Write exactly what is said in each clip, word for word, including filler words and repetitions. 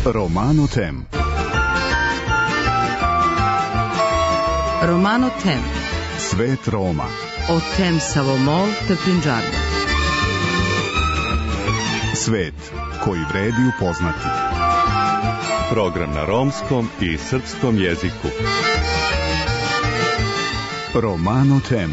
Romano Tem. Romano Tem. Svet Roma. O Tem Savomol te Punjabi. Svet koji vredi upoznati. Program na romskom i srpskom jeziku. Romano Tem.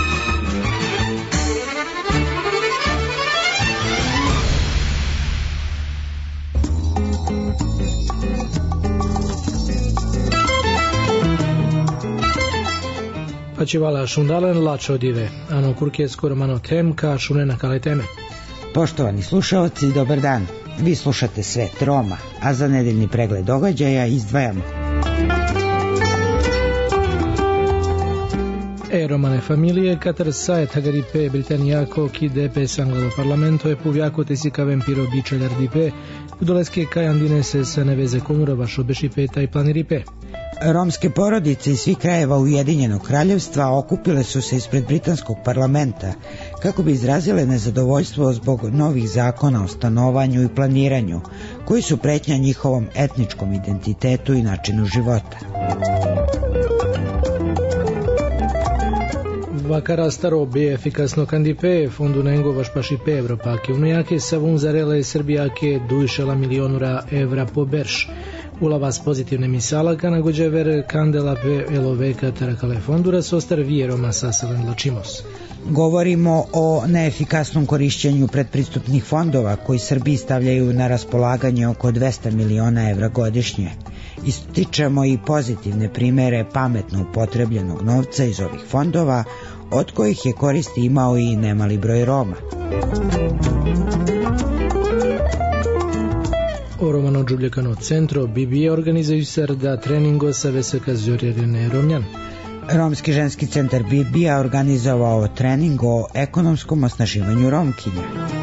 Pačivala šundalen lačo dive, ano kurkesko Romano Tem ka šunena kale teme. Poštovani slušaoci, dobar dan. Vi slušate Svet Roma, a za nedeljni pregled događaja izdvajamo. E romane familije, Katar sae tagaripe Britanniako ki depe sanglalo parlamento e puvjako te si kaven piro bičeljar dipe, kudoleske kajandine se sa neveze konura vašo bešipe taj planiripe. Romske porodice iz svih krajeva Ujedinjenog kraljevstva okupile su se ispred britanskog parlamenta kako bi izrazile nezadovoljstvo zbog novih zakona o stanovanju i planiranju, koji su pretnja njihovom etničkom identitetu i načinu života. Vakara staro be efikasno kandipe, fondu nengo vaš pašipe Evropake, unojake savun zarele Srbijake dušela milionura evra po berš. Ulavas pozitivne misala kanagođe ver kandela pe eloveka tarakale fondura sostar vijeroma sasalen lačimos. Govorimo o neefikasnom korišćenju predpristupnih fondova koji Srbiji stavljaju na raspolaganje oko dvesta miliona evra godišnje. Ističemo i pozitivne primere pametno upotrebljenog novca iz ovih fondova, od kojih je koristi imao i nemali broj Roma. O Romano Đubljekano centro Bibije organizuju se da treningo sa veseka zjorjerene Romljan. Romski ženski centar Bibija organizovao trening o ekonomskom osnaživanju Romkinja.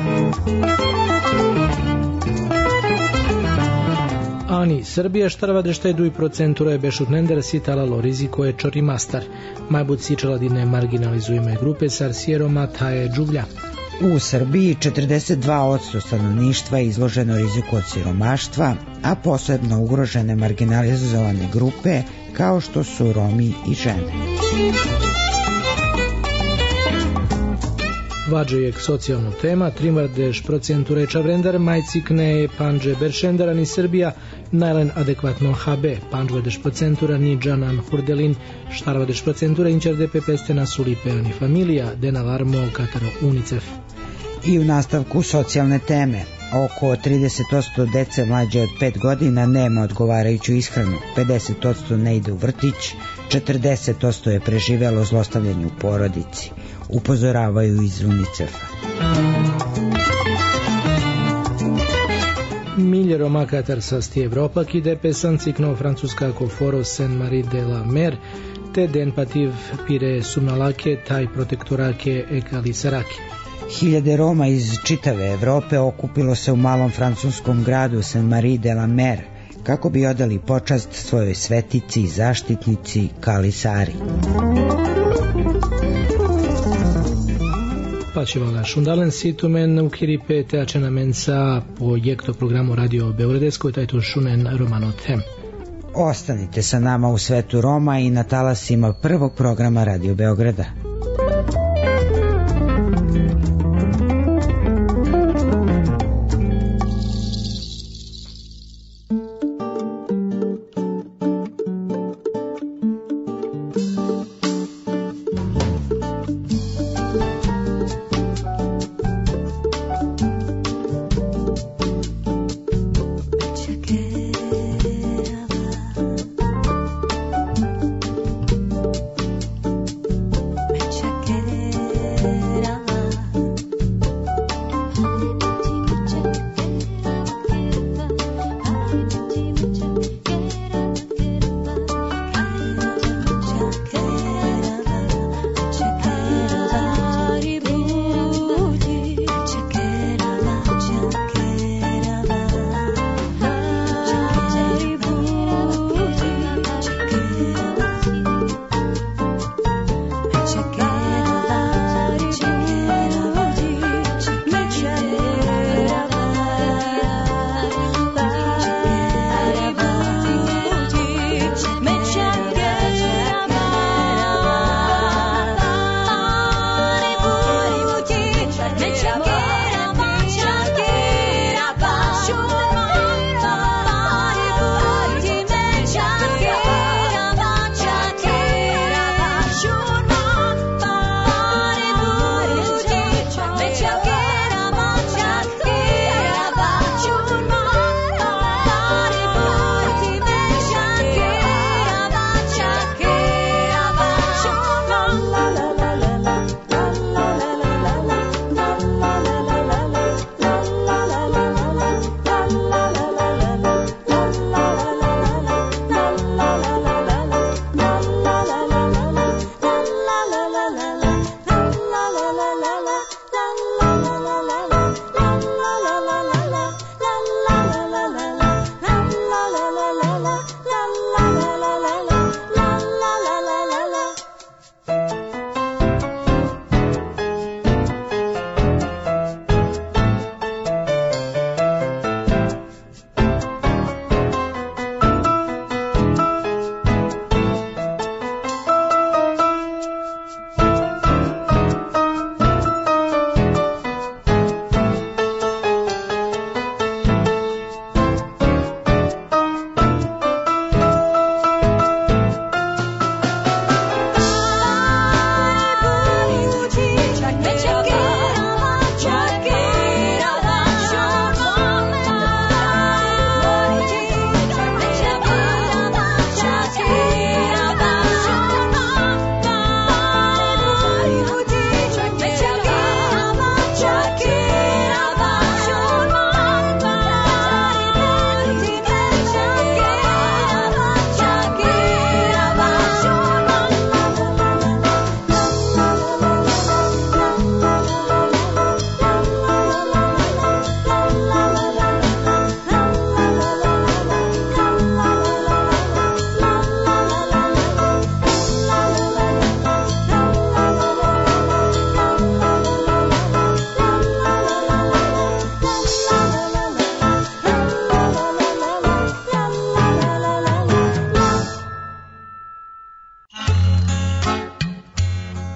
Ani, Srbija štarva da štedu i procentura je bešut nender sitalalo riziko je čori mastar. Majbut si čeladine marginalizujeme grupe sar sjeroma taje džublja. U Srbiji četrdeset dva posto stanovništva je izloženo riziku od siromaštva, a posebno ugrožene marginalizovane grupe kao što su Romi i žene. Vađejek socijalnu tema, trimardeš procentu reča vrendar, majcikne panđe beršendara ni Srbija, najlen adekvatno ha be, panđvedeš procentura ni džanan hurdelin, štarvadeš procentura inčar de pe pestena sulipe ani familija, den alarmo kataro unicef. I u nastavku socijalne teme, oko trideset posto dece mlađe od pet godina nema odgovarajuću ishranu, pedeset posto ne ide u vrtić, četrdeset posto je preživelo zlostavljanje u porodici, upozoravaju iz unicefa. Milje Roma Katar sasti Evropa ki depe sancikno francuska ko foro Saint-Marie de la Mer, te den pativ pire sumnalake taj protektorake ekali sarake. Hiljade Roma iz čitave Evrope okupilo se u malom francuskom gradu Saint-Marie de la Mer kako bi odali počast svojoj svetici i zaštitnici Kali Sari. Pačivala šundalen situmen u kiripe teačena mensa po jekto programu Radio Beogradeskoj, taj tu šunen Romano Tem. Ostanite sa nama u svetu Roma i na talasima prvog programa Radio Beograda.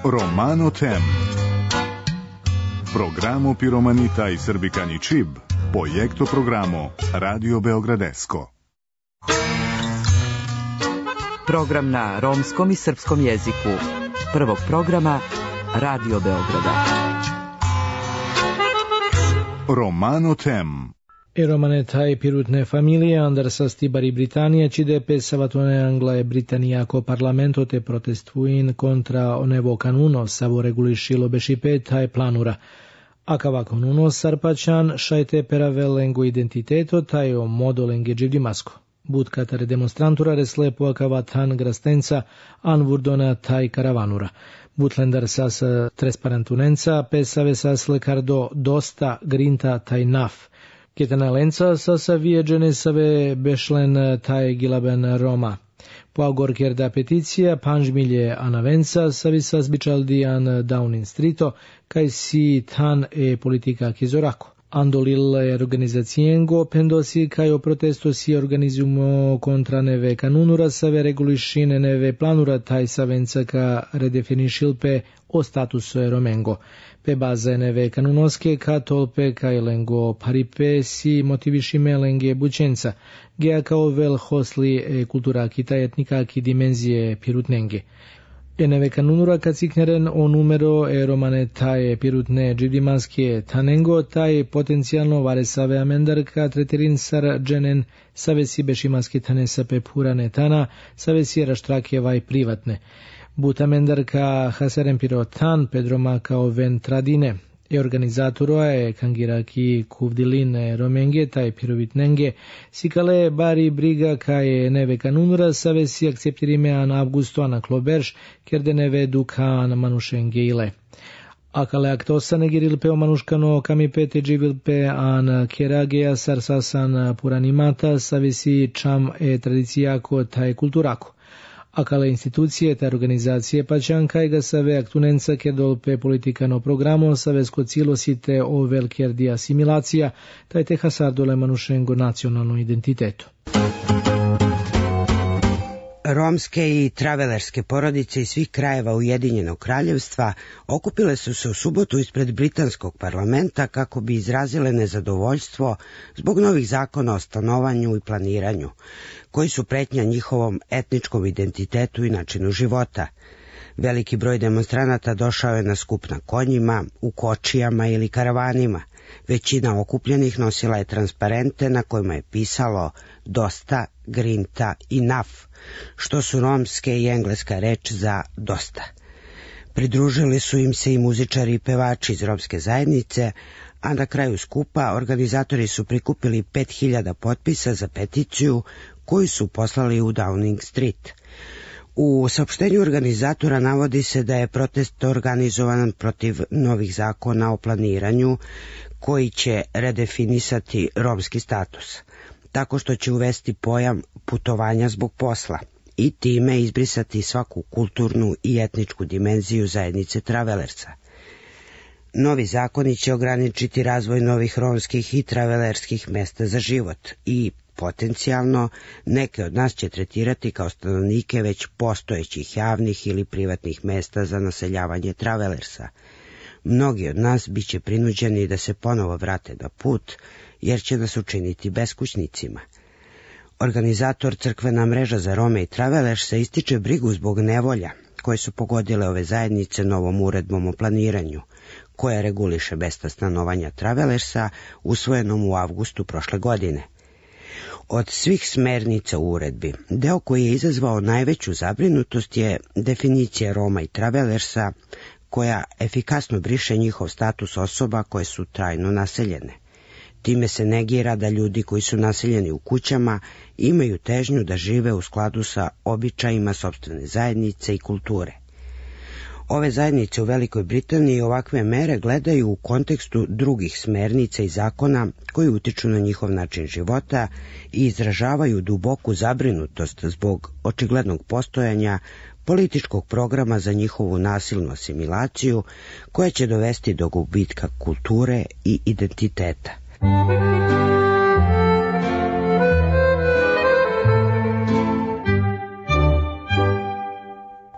Romano Tem. Programo Piromanita i Srbikani Čib. Projekto programo Radio Beogradesko. Program na romskom i srpskom jeziku. Prvog programa Radio Beograda. Romano Tem. E romane taj pirutne familije Andersa Stibari Britania ci de pesavato Angla e Britanniaco Parlamento te protestuin contra onevo canuno savo reguliscilo bescipe tai planura. Acava canuno sarpacian shaite peravel lengo identiteto tai o modo lengegiv di masco. Budcatare demonstrantura reslepo acava tan grastenza anvurdona tai caravanura. Butlender sas transparentunenza pesave sas lecardo dosta grinta tai naf. Ketenalenca sa sa vieđene save bešlen taj gilaben Roma. Po agorkerda peticija panžmilje anavenca savi sa zbičaldijan Downing Streeto kaj si tan e politika kizorako. Andolil e organizacijengo pendosi kaj o protesto si organizumo kontra neve kanunura save regulišine neve planura taj savenca ka redefinišilpe o statusu e romengo. Pe baze neve kanunoske ka tolpe kaj lengo paripe si motivišime lenge bučenca, gea kao vel hosli e kultura kita etnika ki dimenzije pirutnenge. E neve kanunura kacikneren o numero e romane taje pirutne dživdimanske tanengo taj potencijalno vare save amendar ka treterin sar dženen save si bešimanske tane sape purane tana, save si raštrake vaj privatne. Butamendar ka haseren pirotan pedroma kao ven tradine. E organizatoro e kangira ki kuvdilin e romenge taj pirovitnenge sikale bari briga ka e neve kanunura save si akceptirime an avgusto ana kloberš kerde neve dukan manušenge ile. Akale aktosa negirilpe o manuškano kamipete dživilpe an keragea sarsasan puranimata save si čam e tradicijako taj kulturako. Akale institucije ta organizacije pačan kaj ga save aktunenca ke dolpe politikano programo save skocilo site o velker di asimilacija taj te hasardole manušengo nacionalno identitetu. Romske i travelerske porodice iz svih krajeva Ujedinjenog kraljevstva okupile su se u subotu ispred britanskog parlamenta kako bi izrazile nezadovoljstvo zbog novih zakona o stanovanju i planiranju, koji su pretnja njihovom etničkom identitetu i načinu života. Veliki broj demonstranata došao je na skup na konjima, u kočijama ili karavanima. Većina okupljenih nosila je transparente na kojima je pisalo dosta, grinta i naf, što su romske i engleska reč za dosta. Pridružili su im se i muzičari i pevači iz romske zajednice, a na kraju skupa organizatori su prikupili pet hiljada potpisa za peticiju koju su poslali u Downing Street. U saopštenju organizatora navodi se da je protest organizovan protiv novih zakona o planiranju koji će redefinisati romski status, tako što će uvesti pojam putovanja zbog posla i time izbrisati svaku kulturnu i etničku dimenziju zajednice travelersa. Novi zakoni će ograničiti razvoj novih romskih i travelerskih mesta za život i potencijalno neke od nas će tretirati kao stanovnike već postojećih javnih ili privatnih mesta za naseljavanje travelersa. Mnogi od nas bit će prinuđeni da se ponovo vrate na put, jer će nas učiniti beskućnicima. Organizator Crkvena mreža za Rome i Travelers se ističe brigu zbog nevolja koje su pogodile ove zajednice novom uredbom o planiranju, koja reguliše mesta stanovanja Travelersa usvojenom u avgustu prošle godine. Od svih smernica u uredbi, deo koji je izazvao najveću zabrinutost je definicija Roma i Travelersa, koja efikasno briše njihov status osoba koje su trajno naseljene. Time se negira da ljudi koji su naseljeni u kućama imaju težnju da žive u skladu sa običajima sopstvene zajednice i kulture. Ove zajednice u Velikoj Britaniji ovakve mere gledaju u kontekstu drugih smernica i zakona koji utiču na njihov način života i izražavaju duboku zabrinutost zbog očiglednog postojanja političkog programa za njihovu nasilnu asimilaciju koja će dovesti do gubitka kulture i identiteta.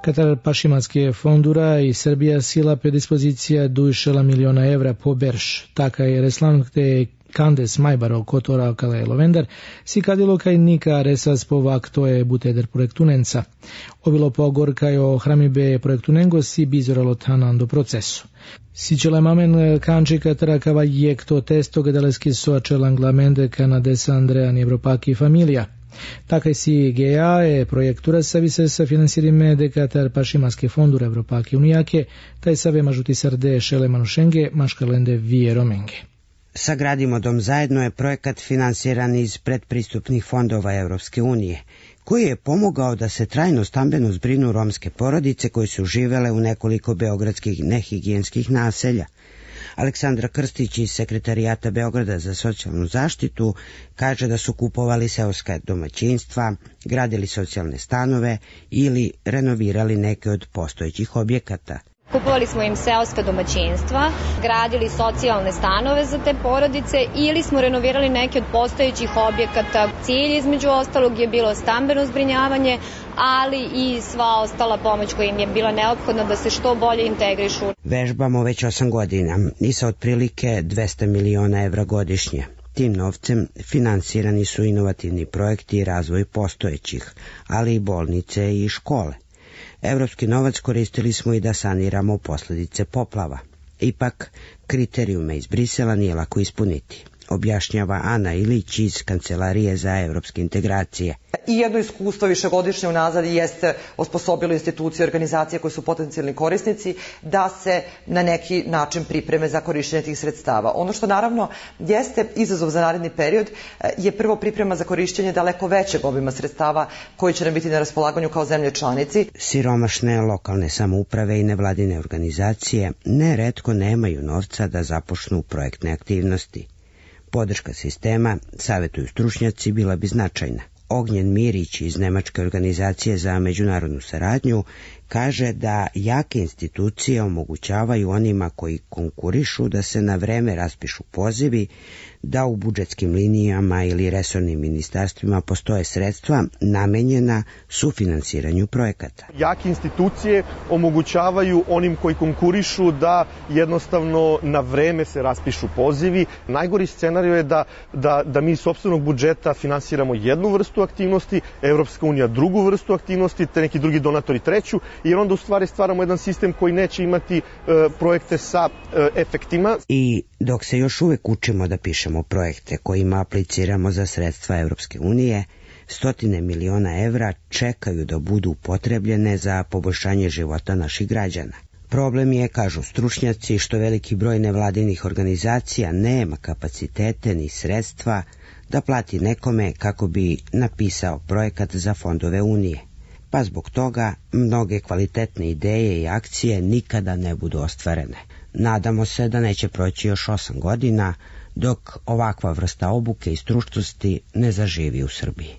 Katar pašimanske fondura i Srbija sila predispozicija dušela miliona evra po berš. Taka je reslamte Kandes Majbaro Kotora Kale Lovendar, si kadilo kaj nika resas povak to je buteder projektunenca. Ovilo po gorka o hramibe projektunengo si bizoralo tanan do procesu. Si čela mamen kanči Katara kava jekto testo gadaleski soačel anglamende kanadesa Andrean Evropaki familija. Takaj si G A e projektura savi se sa finansirime de Katar pašimanske fondura Evropaki unijake, taj save mažuti srde šele manušenge maškalende vije romenge. Sagradimo dom zajedno je projekat finansiran iz predpristupnih fondova Evropske unije, koji je pomogao da se trajno stambeno zbrinu romske porodice koje su živele u nekoliko beogradskih nehigijenskih naselja. Aleksandra Krstić iz Sekretarijata Beograda za socijalnu zaštitu kaže da su kupovali seoska domaćinstva, gradili socijalne stanove ili renovirali neke od postojećih objekata. Kupovali smo im seoska domaćinstva, gradili socijalne stanove za te porodice ili smo renovirali neke od postojećih objekata. Cilj između ostalog je bilo stambeno zbrinjavanje, ali i sva ostala pomoć koja im je bila neophodna da se što bolje integrišu. Vežbamo već osam godina i sa otprilike dvesta miliona evra godišnje. Tim novcem finansirani su inovativni projekti i razvoj postojećih, ali i bolnice i škole. Evropski novac koristili smo i da saniramo posljedice poplava. Ipak, kriterijume iz Brisela nije lako ispuniti, objašnjava Ana Ilić iz Kancelarije za evropske integracije. I jedno iskustvo višegodišnje unazad jeste osposobilo institucije i organizacije koji su potencijalni korisnici da se na neki način pripreme za korištenje tih sredstava. Ono što naravno jeste izazov za naredni period je prvo priprema za korištenje daleko većeg obima sredstava koji će nam biti na raspolaganju kao zemlje članici. Siromašne lokalne samouprave i nevladine organizacije neretko nemaju novca da započnu projektne aktivnosti. Podrška sistema, savjetuju stručnjaci, bila bi značajna. Ognjen Mirić iz Nemačke organizacije za međunarodnu saradnju kaže da jake institucije omogućavaju onima koji konkurišu da se na vreme raspišu pozivi, da u budžetskim linijama ili resornim ministarstvima postoje sredstva namenjena sufinansiranju projekata. Jake institucije omogućavaju onim koji konkurišu da jednostavno na vreme se raspišu pozivi. Najgori scenarij je da, da, da mi iz sopstvenog budžeta finansiramo jednu vrstu aktivnosti, Evropska unija drugu vrstu aktivnosti, te neki drugi donatori treću, jer onda u stvari stvaramo jedan sistem koji neće imati e, projekte sa e, efektima. I dok se još uvek učimo da pišemo projekte kojima apliciramo za sredstva Evropske unije, stotine miliona evra čekaju da budu upotrebljene za poboljšanje života naših građana. Problem je, kažu stručnjaci, što veliki broj nevladinih organizacija nema kapacitete ni sredstva da plati nekome kako bi napisao projekat za fondove Unije. Pa zbog toga mnoge kvalitetne ideje i akcije nikada ne budu ostvarene. Nadamo se da neće proći još osam godina dok ovakva vrsta obuke i stručnosti ne zaživi u Srbiji.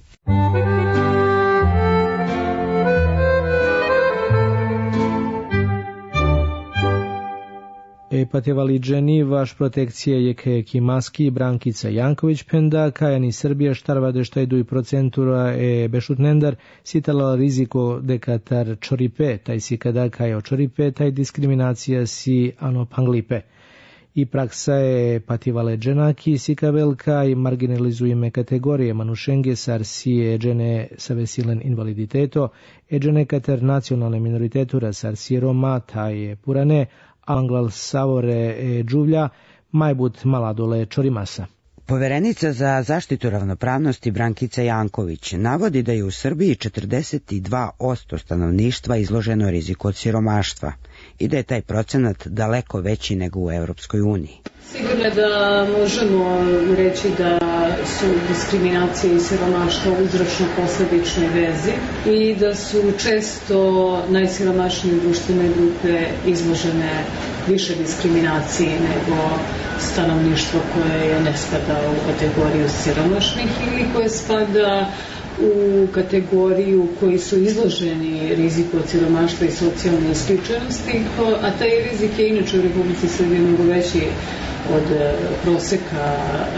Epatevali dženi vaš protekcije je keki maski Brankica Janković penda kajani Srbija štarvade štajdu i procentura e bešutnendar sitala riziko de Katar čoripe taj si kada kajo čoripe taj diskriminacija si ano panglipe. I praksa je pativale dženaki sikavelka i marginalizujeme kategorije manušenge sar si je džene sa vesilen invaliditeto e džene kater nacionalne minoritetura sar si Roma taj je purane Anglal Savore e Džuvlja, majbut maladole Čorimasa. Poverenica za zaštitu ravnopravnosti Brankica Janković navodi da je u Srbiji četrdeset dva posto stanovništva izloženo riziku od siromaštva i da je taj procenat daleko veći nego u Evropskoj uniji. Sigurno je da možemo reći da su diskriminacija i siromaštvo uzročno-posledične vezi i da su često najsiromašnije društvene grupe izložene više diskriminaciji nego stanovništvo koje ne spada u kategoriju siromašnih ili koje spada u kategoriju koji su izloženi riziku od siromaštva i socijalne isključenosti, a taj rizik je inače u Republici Srbiji mnogo veći od proseka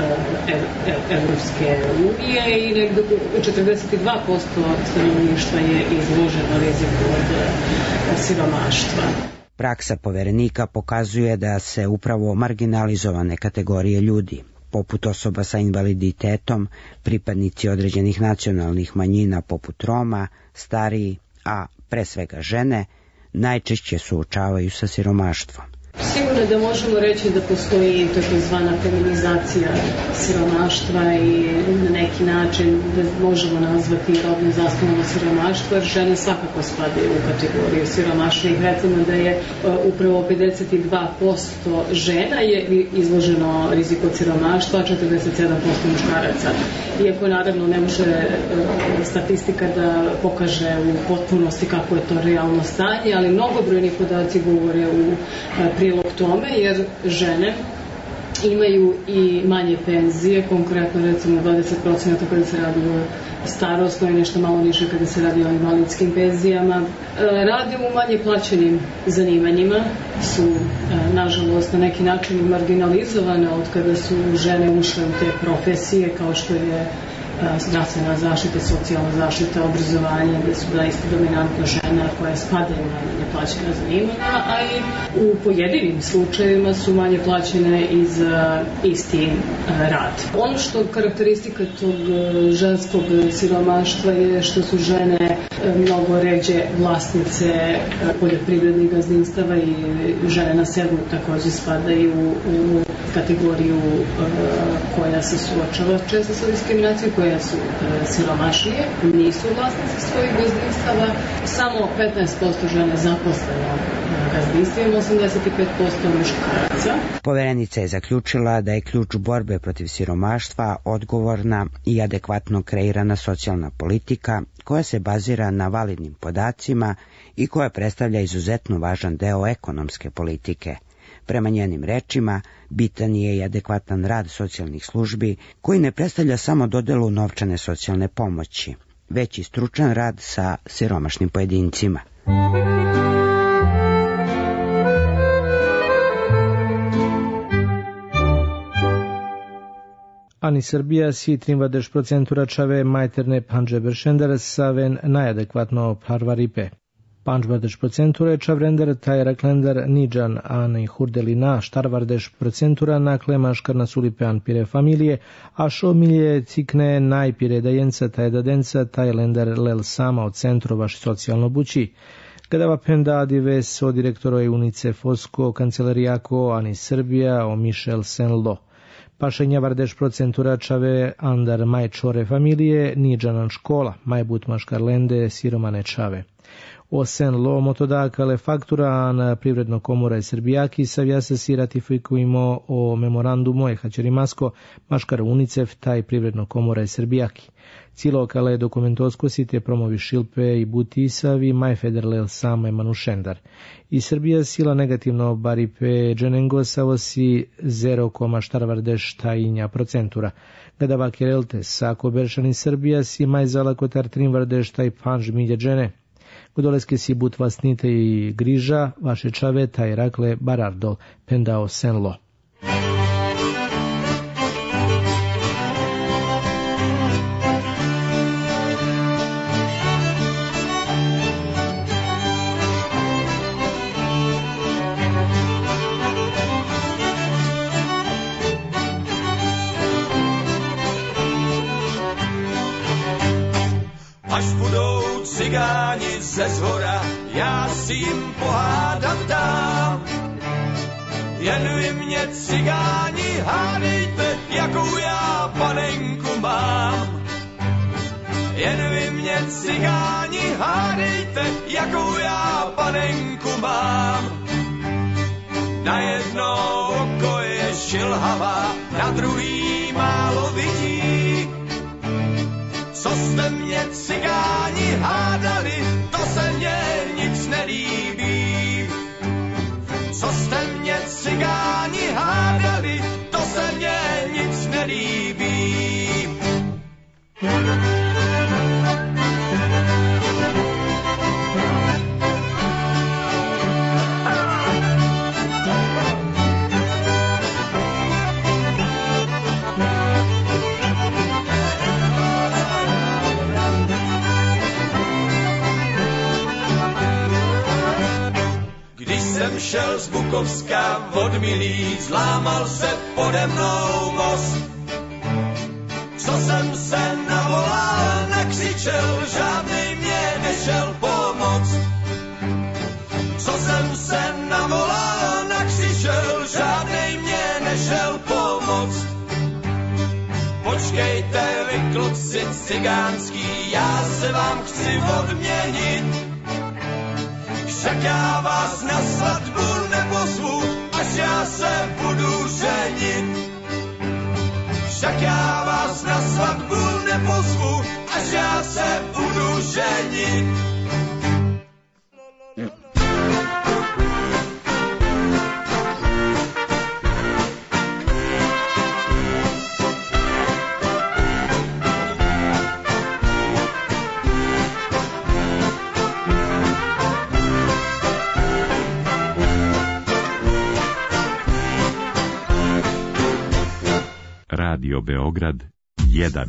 Evropske unije i negdje četrdeset dva posto stanovništva je izloženo riziku od siromaštva. Praksa poverenika pokazuje da se upravo marginalizovane kategorije ljudi, poput osoba sa invaliditetom, pripadnici određenih nacionalnih manjina poput Roma, stariji, a pre svega žene, najčešće suočavaju sa siromaštvom. Sigurno da možemo reći da postoji takozvana feminizacija siromaštva i na neki način da možemo nazvati rodno zasnovano siromaštvo, jer žene svakako spadaju u kategoriju siromašnih. Recimo da je upravo pedeset dva posto žena je izloženo riziku od siromaštva, a četrdeset sedam posto muškaraca. Iako naravno ne može statistika da pokaže u potpunosti kako je to realno stanje, ali mnogobrojni podaci govore u prilog tome, jer žene imaju i manje penzije, konkretno recimo dvadeset posto kada se radi o starosno i nešto malo niže kada se radi o invalidskim penzijama. Rade u manje plaćenim zanimanjima, su nažalost na neki način marginalizovane od kada su žene ušle u te profesije kao što je zdravstvena zaštita, socijalna zaštita, obrazovanje, gde su zaista dominantno žena koje spadaju na neplaćena zanimanja, a i u pojedinim slučajevima su manje plaćene i za isti rad. Ono što karakteristika tog ženskog siromaštva je što su žene mnogo ređe vlasnice poljoprivrednih gazdinstava i žene na selu takođe spadaju u kategoriju koja se suočava često sa diskriminacijom, koja su siromašnije, nisu vlasnici svojih gazdinstava, samo petnaest posto žene zaposleno gazdinstvima, osamdeset pet posto muškaraca. Poverenica je zaključila da je ključ borbe protiv siromaštva odgovorna i adekvatno kreirana socijalna politika koja se bazira na validnim podacima i koja predstavlja izuzetno važan deo ekonomske politike. Prema njenim rečima, bitan je i adekvatan rad socijalnih službi koji ne predstavlja samo dodelu novčane socijalne pomoći, već i stručan rad sa siromašnim pojedincima. Ani Srbija si trimbadeš procentura čave majterne Panđeberšender saven najadekvatno parvaripe. Panđbardeš procentura čavrender tajraklender niđan ani hurdelina štarvardeš procentura nakle maškarna sulipean pire familije, a šomilje cikne najpire dajenca tajdadenca tajlender lel sama od centro vaš socijalno bući. Gadava pendadive so direktoroj unice Fosko kancelarijako ani Srbija o Michel Senlo. Pašenja vardeš procentura čave andar majčore familije niđanan škola, majbut maškarlende siromane čave. Osen lo motodakale faktura na privredno komora i Srbijaki savja se si ratifikujemo o memorandumu e haćerimasko maškar UNICEF taj privredno komora i Srbijaki. Cilokale dokumentosko si te promovi šilpe i butisavi maj federlel samo je manušendar. I Srbija sila negativno baripe dženengosavo si zero koma štarvardeš tajinja procentura. Gadava kerelte sako beršani Srbija si maj zalakotar trimvardeš taj panž milje džene. Godoleske si but vasnite i griža, vaše čave taj rakle barardol, pendao senlo. Až budou cigáni ze zhora, já si jim pohádat dám. Jen vy mě cigáni hádejte, jakou já panenku mám. Jen vy mě cigáni hádejte, jakou já panenku mám. Na jedno oko je šilhavá, na druhý málo vidí. Co jste mě cigáni hádali, to se mně nic nelíbí. Co jste mě cigáni hádali, to se mně nic nelíbí. jsem šel z Bukovska od milí, zlámal se pode mnou most. Co jsem se navolal, nakřičel, žádnej mě nešel pomoct. Co jsem se navolal, nakřičel, žádnej mě nešel pomoct. Počkejte vy kluci cigánský, já se vám chci odměnit. Však já vás na svatbu nepozvu, až já se budu ženit. Však já vás na svatbu nepozvu, až já se budu ženit. Radio Beograd jedan.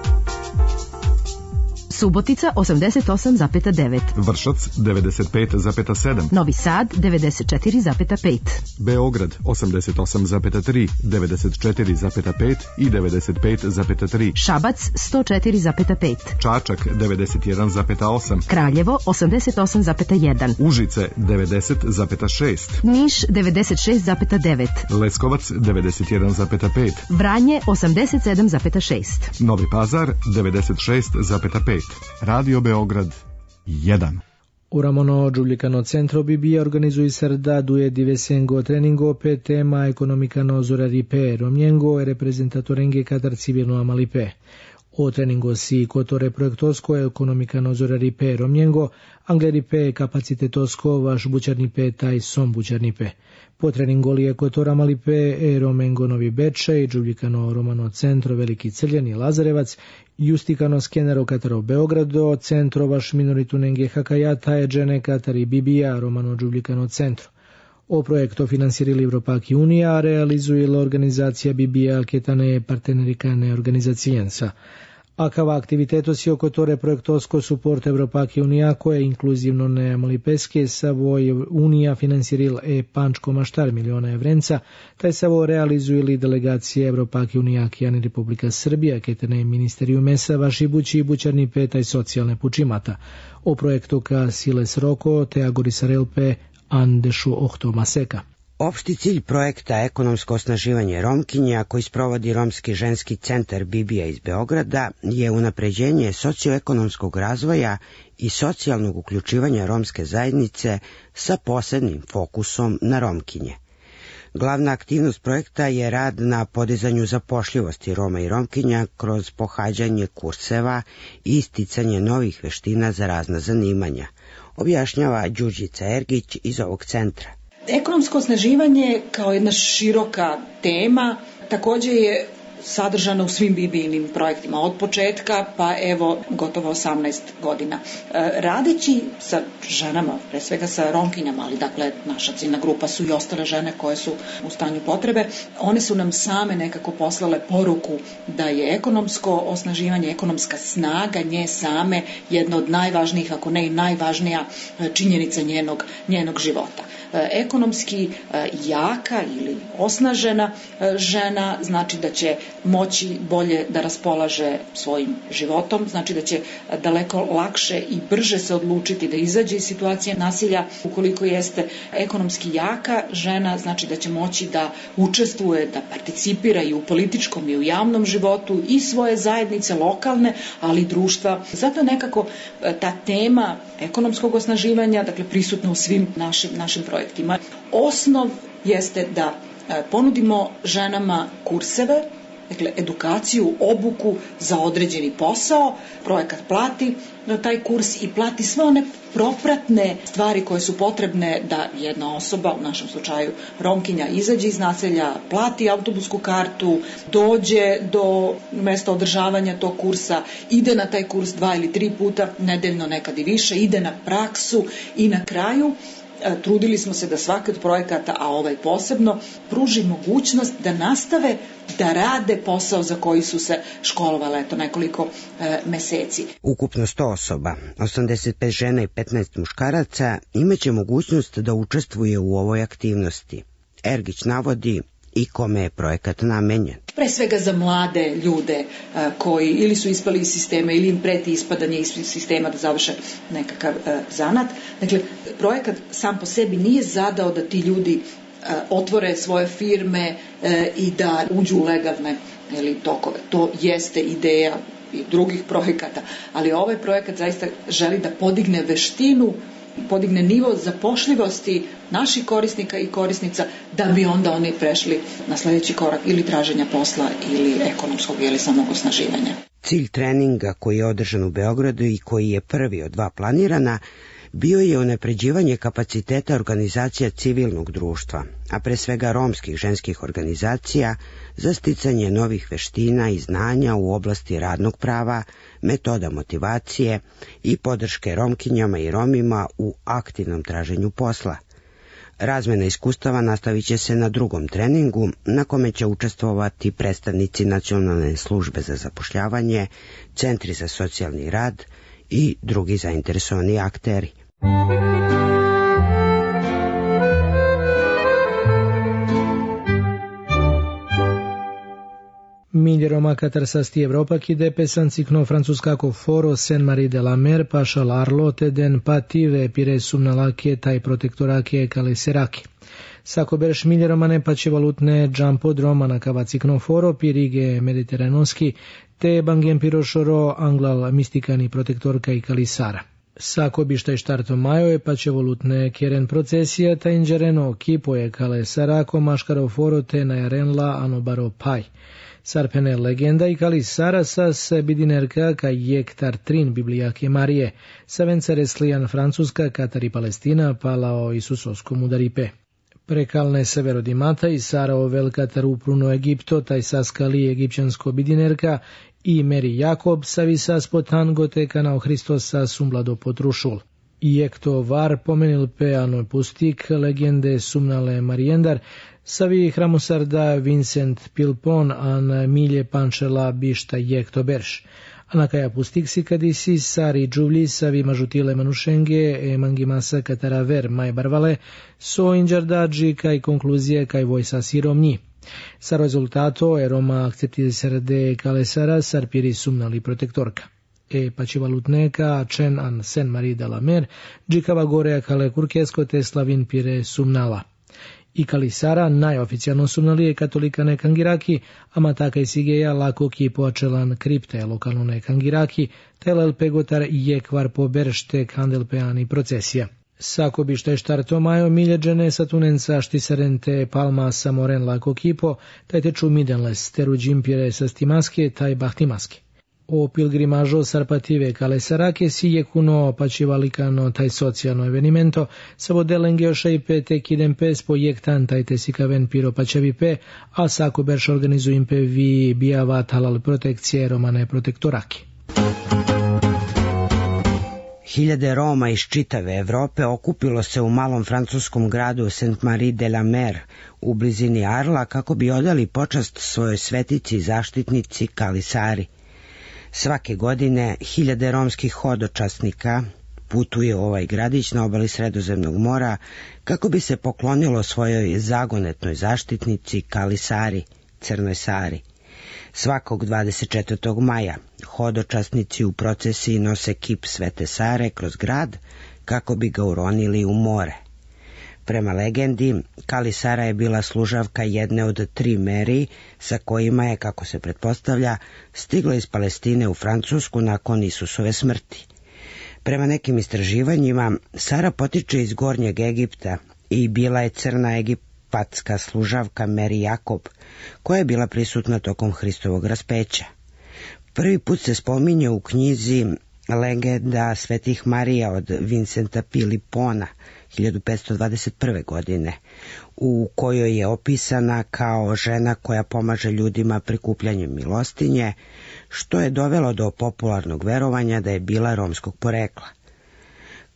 Subotica osamdeset osam zarez devet. Vršac devedeset pet zarez sedam. Novi Sad devedeset četiri zarez pet. Beograd osamdeset osam zarez tri, devedeset četiri zarez pet i devedeset pet zarez tri. Šabac sto četiri zarez pet. Čačak devedeset jedan zarez osam. Kraljevo osamdeset osam zarez jedan. Užice devedeset zarez šest. Niš devedeset šest zarez devet. Leskovac devedeset jedan zarez pet. Vranje osamdeset sedam zarez šest. Novi Pazar devedeset šest zarez pet. Radio Beograd jedan. Uramono Giulicano Centro B B organizuje sarda due diversengo treningo pe tema economicano zoraripe romjengo e reprezentatorenge kadar civilno amalipe. O treningo si kotore projektorsko economicano zoraripe romjengo angleripe kapacitetosko vaš bučarnipe taj som bučarnipe. Po treningoli je kotora malipe e romengo Novi Bečej, Giulicano Romano Centro Veliki Crljan i Lazarevac, Justikano Skenero Kataro Beogrado, Centro vaš minoritu nenge Hakajata e džene Katari Bibija Romano Giulicano Centro. O projekto finansirili Evropaki Unija, realizuje organizacija Bibija Ketane Partenerikane Organizacijensa. Akava aktiviteto si oko tore projektosko suport Evropaki Unija koje inkluzivno ne malipeske savoj Unija finansiril e pančko maštar miliona evrenca, taj savo realizujili delegacije Evropaki Unija Kijani Republika Srbija, ketene ministeriju mesa vaši bući i bućarni petaj socijalne pučimata. O projektu ka Siles Roko te Agorisarelpe Andešu Ohto Maseka. Opšti cilj projekta Ekonomsko osnaživanje Romkinja, koji sprovodi Romski ženski centar Bibija iz Beograda, je unapređenje socioekonomskog razvoja i socijalnog uključivanja romske zajednice sa posebnim fokusom na Romkinje. Glavna aktivnost projekta je rad na podizanju zapošljivosti Roma i Romkinja kroz pohađanje kurseva i isticanje novih veština za razna zanimanja, objašnjava Đurđica Ergić iz ovog centra. Ekonomsko osnaživanje kao jedna široka tema također je sadržana u svim bibijinim projektima od početka pa evo gotovo osamnaest godina. E, radeći sa ženama, pre svega sa Romkinjama, ali dakle naša ciljna grupa su i ostale žene koje su u stanju potrebe, one su nam same nekako poslale poruku da je ekonomsko osnaživanje, ekonomska snaga nje same jedna od najvažnijih, ako ne i najvažnija činjenica njenog, njenog života. Ekonomski jaka ili osnažena žena znači da će moći bolje da raspolaže svojim životom, znači da će daleko lakše i brže se odlučiti da izađe iz situacije nasilja. Ukoliko jeste ekonomski jaka žena, znači da će moći da učestvuje, da participira i u političkom i u javnom životu i svoje zajednice lokalne, ali i društva. Zato nekako ta tema ekonomskog osnaživanja, dakle prisutna u svim našim, našim projektima. Osnov jeste da ponudimo ženama kurseve, dakle edukaciju, obuku za određeni posao, projekat plati taj kurs i plati sve one propratne stvari koje su potrebne da jedna osoba, u našem slučaju Romkinja, izađe iz naselja, plati autobusku kartu, dođe do mesta održavanja tog kursa, ide na taj kurs dva ili tri puta nedeljno, nekad i više, ide na praksu i na kraju trudili smo se da svaki od projekata, a ovaj posebno, pruži mogućnost da nastave da rade posao za koji su se školovale eto nekoliko e, meseci. Ukupno sto osoba, osamdeset pet žena i petnaest muškaraca imaće mogućnost da učestvuje u ovoj aktivnosti. Ergić navodi i kome je projekat namenjen. Pre svega za mlade ljude a, koji ili su ispali iz sistema ili im preti ispadanje iz sistema da završe nekakav a, zanat. Dakle, projekat sam po sebi nije zadao da ti ljudi a, otvore svoje firme a, i da uđu u legalne ili tokove. To jeste ideja i drugih projekata, ali ovaj projekat zaista želi da podigne veštinu, podigne nivo zapošljivosti naših korisnika i korisnica, da bi onda oni prešli na sljedeći korak ili traženja posla ili ekonomskog ili samog osnaživanja. Cilj treninga koji je održan u Beogradu i koji je prvi od dva planirana bio je unapređivanje kapaciteta organizacija civilnog društva, a pre svega romskih ženskih organizacija, za sticanje novih veština i znanja u oblasti radnog prava, metoda motivacije i podrške Romkinjama i Romima u aktivnom traženju posla. Razmena iskustava nastavit će se na drugom treningu, na kome će učestvovati predstavnici Nacionalne službe za zapošljavanje, centri za socijalni rad i drugi zainteresovani akteri. Milje Roma catarsasti Evropa chi de pesanțicno franțuscaco foro Saint-Marie de la Mer pașal arlote den pative pire sumnalache tai protectorache cale serache. Sako berš milje romane pace valutne giampodroma na cavacicno foro pirige mediteranoski te bangem pirošoro anglal mistikani protektorka i kalisara. Sako bišta i štarto majo pa će volutne kjeren procesija ta inđereno kipoje kale sarako maškaro foro te najarenla anobaro paj. Sarpene legenda i kali sarasa se bidinerka ka jektar trin biblijake Marije, savenca reslijan Francuska katari Palestina palao Isusovskom udaripe. Prekalne severo di mata i sarao velkatar upruno Egipto taj saskali egipćansko bidinerka i Meri Jakob savisa spotan goteka nao Hristosa sumblado potrušul. I ekto var pomenil pe anoj pustik legende sumnale Marijendar, savi hramosarda Vincent Pilpon an milje pančela bišta jekto berš. Anakaja pustik si kadisi sari džuvli savi mažutile manušenge e mangimasa kataraver maj barvale so inđardađi kaj konkluzije kaj vojsa siromnji. Sa rezultato e Roma akceptizer de kalesara sarpiri sumnali protektorka. E pacivalutneka cen an Saint-Marie de la Mer džikava gorea kale kurkesko te slavin pire sumnala. I kalisara najoficijalno sumnali je katolika nekangiraki, a mataka i sigeja lako ki poačelan kripte lokalno nekangiraki, telel pegotar je kvar po berštek handelpeani procesija. Sako bi šta je štarto majo miljeđene satunenca štisarente palma samoren lako kipo, taj teču midenles teru džimpire sa stimaske taj bahtimaske. O pilgrimažo sarpative kalesarake si je kuno pačivalikano taj socijalno evenimento, sa vodelenge ošajpe te kidem pes po jektan taj te sikaven piro pačavipe, a sako berš organizujem pe vi bijavat halal protekcije romane protektorake. Hiljade Roma iz čitave Evrope okupilo se u malom francuskom gradu Saint-Marie de la Mer u blizini Arla kako bi odali počast svojoj svetici i zaštitnici Kalisari. Svake godine hiljade romskih hodočasnika putuje u ovaj gradić na obali Sredozemnog mora kako bi se poklonilo svojoj zagonetnoj zaštitnici Kalisari, Crnoj Sari. Svakog dvadeset četvrtog maja hodočasnici u procesiji nose kip Svete Sare kroz grad kako bi ga uronili u more. Prema legendi, Kalisara je bila služavka jedne od tri Meri sa kojima je, kako se pretpostavlja, stigla iz Palestine u Francusku nakon Isusove smrti. Prema nekim istraživanjima, Sara potiče iz Gornjeg Egipta i bila je crna egipatska služavka Meri Jakob, koja je bila prisutna tokom Hristovog raspeća. Prvi put se spominje u knjizi Legenda svetih Marija od Vincenta Pilipona hiljadu petsto dvadeset prve. godine, u kojoj je opisana kao žena koja pomaže ljudima prikupljanjem milostinje, što je dovelo do popularnog verovanja da je bila romskog porekla.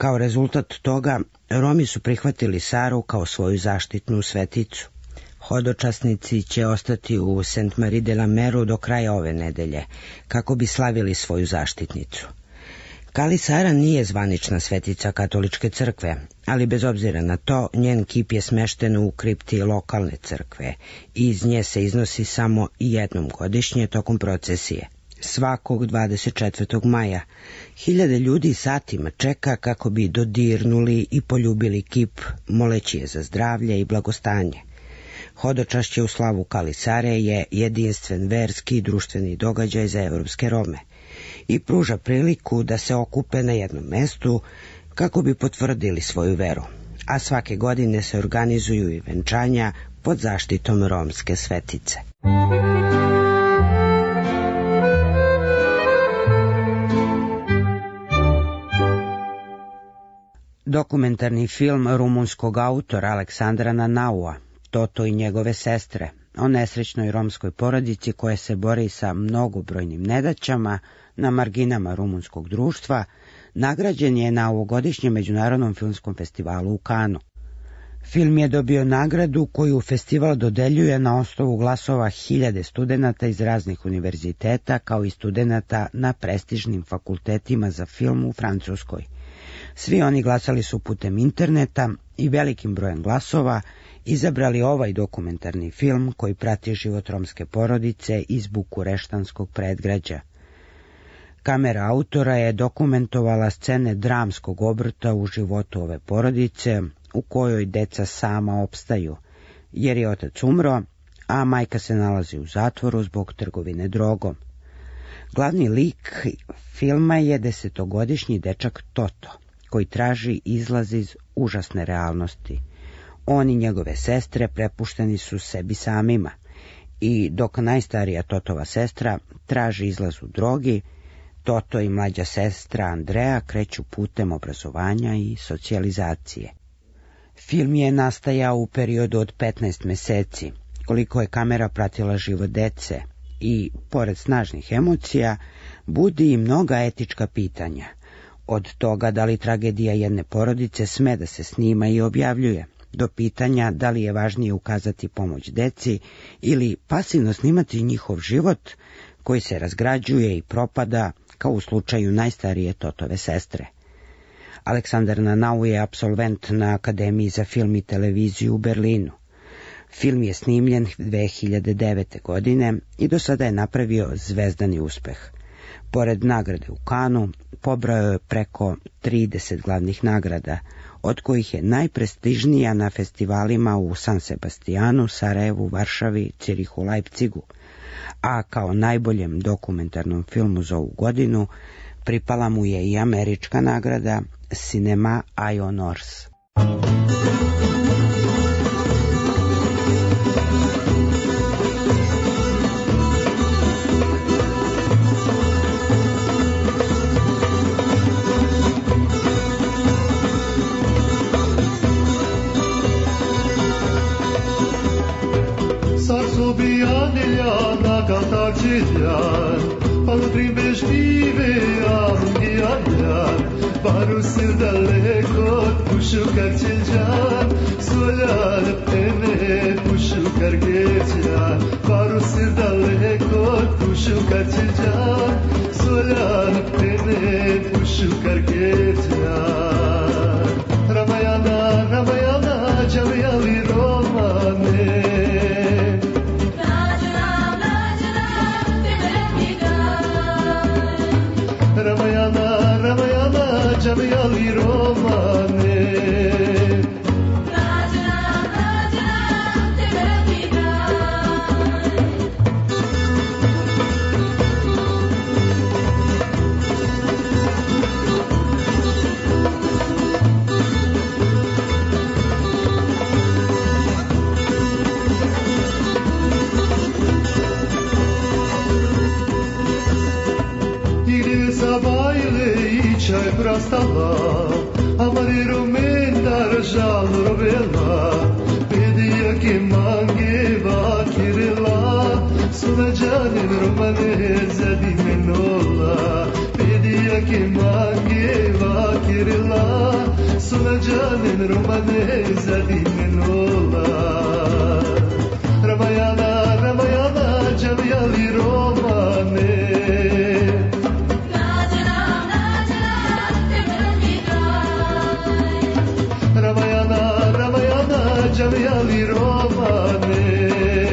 Kao rezultat toga, Romi su prihvatili Saru kao svoju zaštitnu sveticu. Hodočasnici će ostati u Sainte-Marie de la Meru do kraja ove nedelje, kako bi slavili svoju zaštitnicu. Kali Sara nije zvanična svetica katoličke crkve, ali bez obzira na to, njen kip je smešten u kripti lokalne crkve i iz nje se iznosi samo jednom godišnje tokom procesije. Svakog dvadeset četvrtog maja hiljade ljudi satima čeka kako bi dodirnuli i poljubili kip, moleći je za zdravlje i blagostanje. Hodočašće u slavu Kali Sare je jedinstven verski i društveni događaj za evropske Rome i pruža priliku da se okupe na jednom mestu kako bi potvrdili svoju veru, a svake godine se organizuju i venčanja pod zaštitom romske svetice. Dokumentarni film rumunskog autora Aleksandra Nanaua, Toto i njegove sestre, o nesrećnoj romskoj porodici koja se bori sa mnogobrojnim nedaćama na marginama rumunskog društva, nagrađen je na ovogodišnjem međunarodnom filmskom festivalu u Kanu. Film je dobio nagradu koju festival dodeljuje na osnovu glasova hiljade studenata iz raznih univerziteta, kao i studenata na prestižnim fakultetima za film u Francuskoj. Svi oni glasali su putem interneta i velikim brojem glasova izabrali ovaj dokumentarni film koji prati život romske porodice iz bukureštanskog predgrađa. Kamera autora je dokumentovala scene dramskog obrta u životu ove porodice, u kojoj deca sama opstaju, jer je otac umro, a majka se nalazi u zatvoru zbog trgovine drogom. Glavni lik filma je desetogodišnji dečak Toto, koji traži izlaz iz užasne realnosti. On i njegove sestre prepušteni su sebi samima i dok najstarija Totova sestra traži izlaz u drogi, Toto i mlađa sestra Andrea kreću putem obrazovanja i socijalizacije. Film je nastajao u periodu od petnaest meseci, koliko je kamera pratila život dece i, pored snažnih emocija, budi i mnoga etička pitanja, od toga da li tragedija jedne porodice sme da se snima i objavljuje, do pitanja da li je važnije ukazati pomoć deci ili pasivno snimati njihov život koji se razgrađuje i propada, kao u slučaju najstarije Totove sestre. Aleksandar Nanau je apsolvent na Akademiji za film i televiziju u Berlinu. Film je snimljen dve hiljade devete. godine i do sada je napravio zvezdani uspeh. Pored nagrade u Kanu, pobrao je preko trideset glavnih nagrada, od kojih je najprestižnija na festivalima u San Sebastijanu, Sarajevu, Varšavi, Cirihu, Leipzigu, a kao najboljem dokumentarnom filmu za ovu godinu pripala mu je i američka nagrada Cinema Honors. Parusir daleko, pušu kar čeljan, soljan pene, pušu kar geđan. Parusir daleko, pušu kar čeljan, soljan pene, pušu kar geđan. Ramayana, Ramayana, javljali romane. Ramayana, Ramayana, javljali romane. Rađana, rađana, tebe mi daj. Igdje zabajle i čaj prastala, amari rumendar žal rovela, pedijake mange vakirela, sunađanin romane zadimenola, pedijake jake mange vakirila Suna janen romane zadimenola Ramayana, Ramayana, Javiyali Romane Ramayana, Ramayana, Javiyali Romane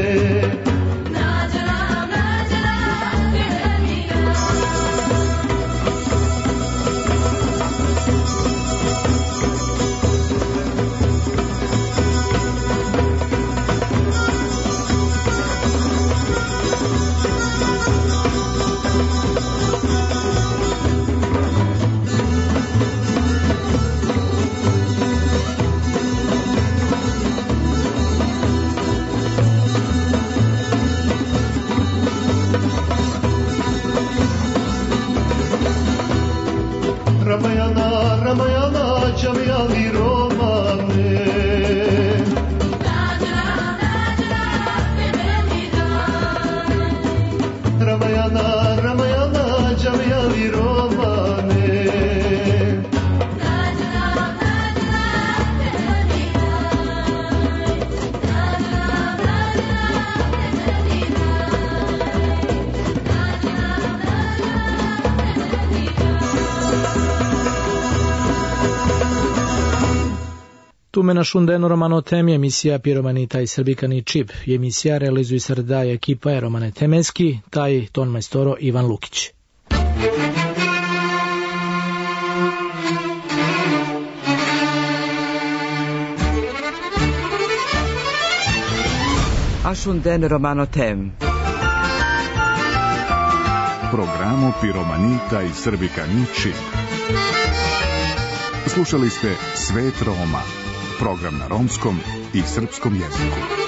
Ramayana, Ramayana, Javiyali Romane Ramayana, Ramayana, Javiyali Romane Tume na šundenu romano temi emisija Piromani taj srbikani čip. Emisija realizuju srdaja ekipa je Romane Temeski, taj ton majstoro Ivan Lukić. A šunden romano tem. Programo Piromani taj srbikani čip. Slušali ste Svet Roma, program na romskom i srpskom jeziku.